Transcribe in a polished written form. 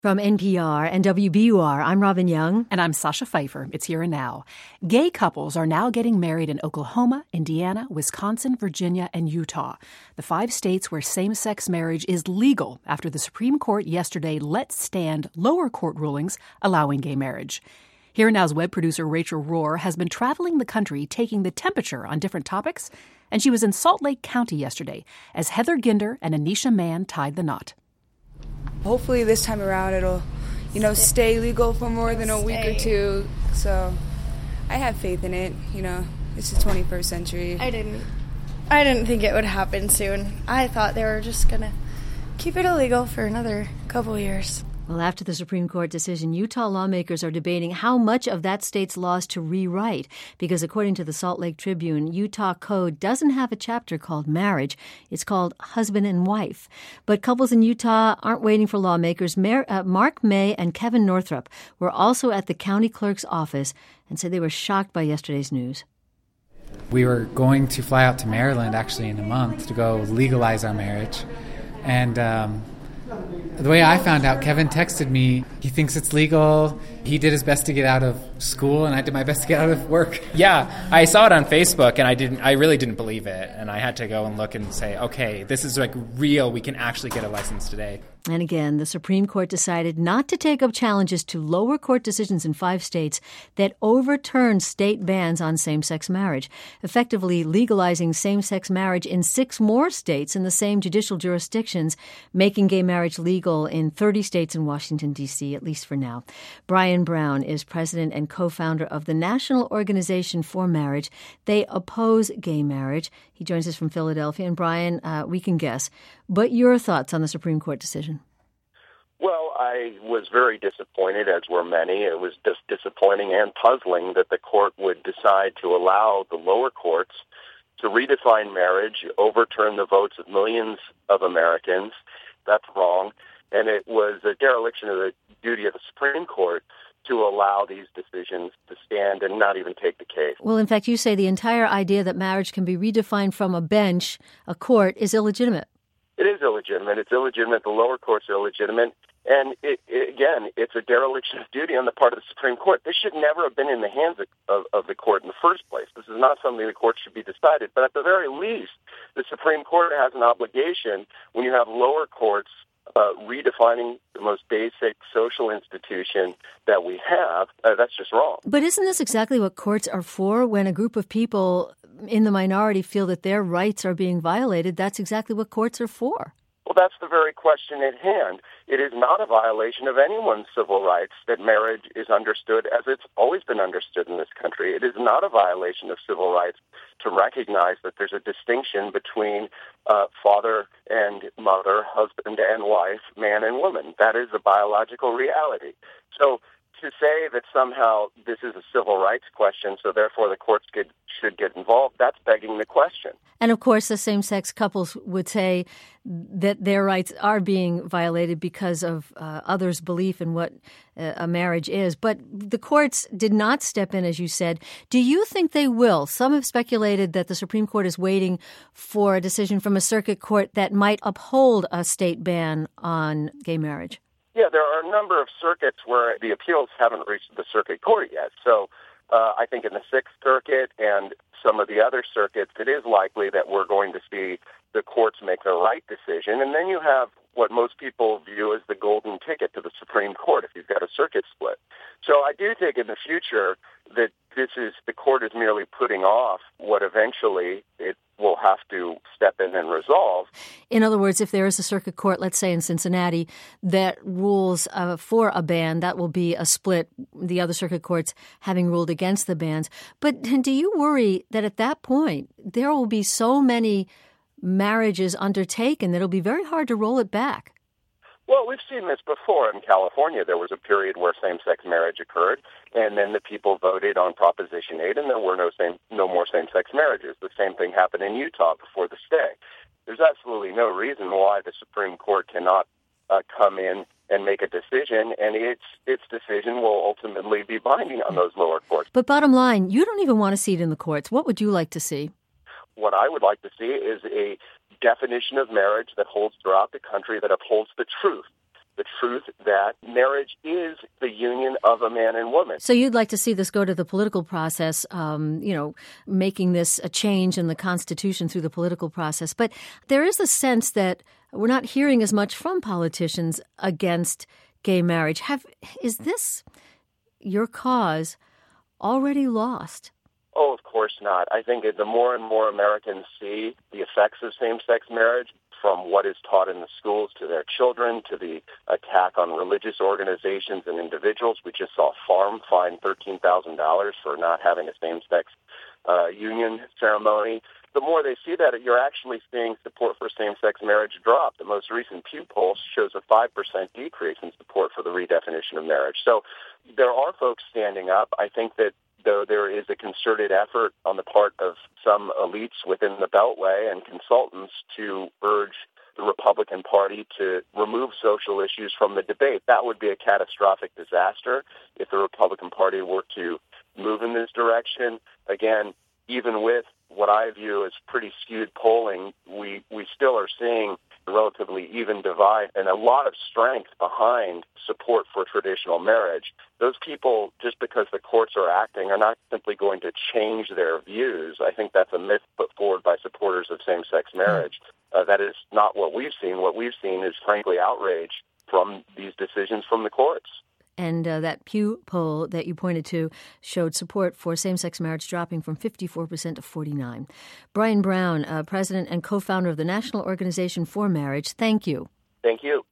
From NPR and WBUR, I'm Robin Young. And I'm Sasha Pfeiffer. It's Here and Now. Gay couples are now getting married in Oklahoma, Indiana, Wisconsin, Virginia, and Utah, the 5 states where same-sex marriage is legal after the Supreme Court yesterday let stand lower court rulings allowing gay marriage. Here and Now's web producer Rachel Rohr has been traveling the country taking the temperature on different topics, and she was in Salt Lake County yesterday as Heather Ginder and Anisha Mann tied the knot. Hopefully this time around it'll, stay legal for more than a week or two. So I have faith in it. It's the 21st century. I didn't think it would happen soon. I thought they were just going to keep it illegal for another couple years. Well, after the Supreme Court decision, Utah lawmakers are debating how much of that state's laws to rewrite, because according to the Salt Lake Tribune, Utah code doesn't have a chapter called marriage. It's called husband and wife. But couples in Utah aren't waiting for lawmakers. Mark May and Kevin Northrup were also at the county clerk's office and said they were shocked by yesterday's news. We were going to fly out to Maryland actually in a month to go legalize our marriage. And the way I found out, Kevin texted me. He thinks it's legal. He did his best to get out of school, and I did my best to get out of work. Yeah, I saw it on Facebook, and I really didn't believe it. And I had to go and look and say, okay, this is like real. We can actually get a license today. And again, the Supreme Court decided not to take up challenges to lower court decisions in 5 states that overturned state bans on same-sex marriage, effectively legalizing same-sex marriage in 6 more states in the same judicial jurisdictions, making gay marriage legal in 30 states in Washington, D.C., at least for now. Brian Brown is president and co-founder of the National Organization for Marriage. They oppose gay marriage. He joins us from Philadelphia. And Brian, we can guess, but your thoughts on the Supreme Court decision? Well, I was very disappointed, as were many. It was just disappointing and puzzling that the court would decide to allow the lower courts to redefine marriage, overturn the votes of millions of Americans. That's wrong. And it was a dereliction of the duty of the Supreme Court to allow these decisions to stand and not even take the case. Well, in fact, you say the entire idea that marriage can be redefined from a bench, a court, is illegitimate. It is illegitimate. It's illegitimate. The lower courts are illegitimate. And again, it's a dereliction of duty on the part of the Supreme Court. This should never have been in the hands of the court in the first place. This is not something the court should be decided. But at the very least, the Supreme Court has an obligation when you have lower courts redefining the most basic social institution that we have. That's just wrong. But isn't this exactly what courts are for? When a group of people in the minority feel that their rights are being violated, that's exactly what courts are for. Well, that's the very question at hand. It is not a violation of anyone's civil rights that marriage is understood as it's always been understood in this country. It is not a violation of civil rights to recognize that there's a distinction between father and mother, husband and wife, man and woman. That is a biological reality. So to say that somehow this is a civil rights question, so therefore the courts should get involved, that's begging the question. And of course, the same-sex couples would say that their rights are being violated because of others' belief in what a marriage is. But the courts did not step in, as you said. Do you think they will? Some have speculated that the Supreme Court is waiting for a decision from a circuit court that might uphold a state ban on gay marriage. Yeah, there are a number of circuits where the appeals haven't reached the circuit court yet. So I think in the Sixth Circuit and some of the other circuits, it is likely that we're going to see the courts make the right decision. And then you have what most people view as the golden ticket to the Supreme Court if you've got a circuit split. So I do think in the future that the court is merely putting off what eventually it will have to step in and resolve. In other words, if there is a circuit court, let's say in Cincinnati, that rules for a ban, that will be a split, the other circuit courts having ruled against the bans. But do you worry that at that point there will be so many marriages undertaken that it'll be very hard to roll it back? Well, we've seen this before. In California, there was a period where same-sex marriage occurred, and then the people voted on Proposition 8, and there were no more same-sex marriages. The same thing happened in Utah before the stay. There's absolutely no reason why the Supreme Court cannot come in and make a decision, and its decision will ultimately be binding on those lower courts. But bottom line, you don't even want to see it in the courts. What would you like to see? What I would like to see is a definition of marriage that holds throughout the country, that upholds the truth the truth that marriage is the union of a man and woman. So you'd like to see this go to the political process, making this a change in the Constitution through the political process. But there is a sense that we're not hearing as much from politicians against gay marriage. Is this your cause already lost? Oh, of course not. I think the more and more Americans see the effects of same-sex marriage, from what is taught in the schools to their children, to the attack on religious organizations and individuals. We just saw Farm fined $13,000 for not having a same-sex union ceremony. The more they see that, you're actually seeing support for same-sex marriage drop. The most recent Pew poll shows a 5% decrease in support for the redefinition of marriage. So there are folks standing up. I think that though there is a concerted effort on the part of some elites within the Beltway and consultants to urge the Republican Party to remove social issues from the debate. That would be a catastrophic disaster if the Republican Party were to move in this direction. Again, even with what I view as pretty skewed polling, we still are seeing a relatively even divide and a lot of strength behind support for traditional marriage. Those people, just because the courts are acting, are not simply going to change their views. I think that's a myth put forward by supporters of same-sex marriage. That is not what we've seen. What we've seen is, frankly, outrage from these decisions from the courts. And that Pew poll that you pointed to showed support for same-sex marriage dropping from 54% to 49%. Brian Brown, president and co-founder of the National Organization for Marriage, thank you. Thank you.